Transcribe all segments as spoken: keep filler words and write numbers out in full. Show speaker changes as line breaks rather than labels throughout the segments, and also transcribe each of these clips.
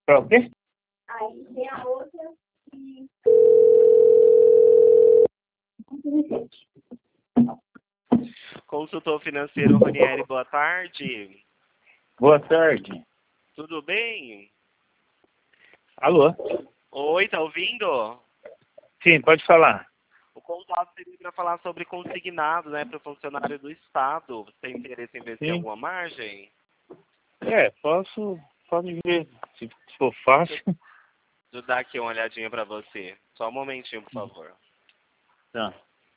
Pra o quê?
Aí tem a outra e...
Consultor financeiro Ronieri, boa tarde.
Boa tarde.
Tudo bem?
Alô?
Oi, tá ouvindo?
Sim, pode falar.
O contato seria para falar sobre consignado, né, para o funcionário do Estado. Você tem interesse em investir em
Sim.
alguma margem?
É, posso, pode ver, se for fácil.
Deixa eu dar aqui uma olhadinha para você. Só um momentinho, por favor.
Tá.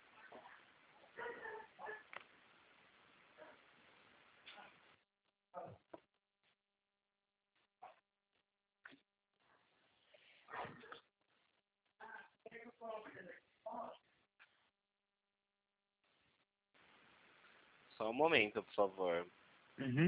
Só um momento, por favor.
Uhum.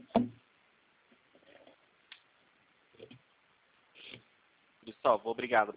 Cristóvão, obrigado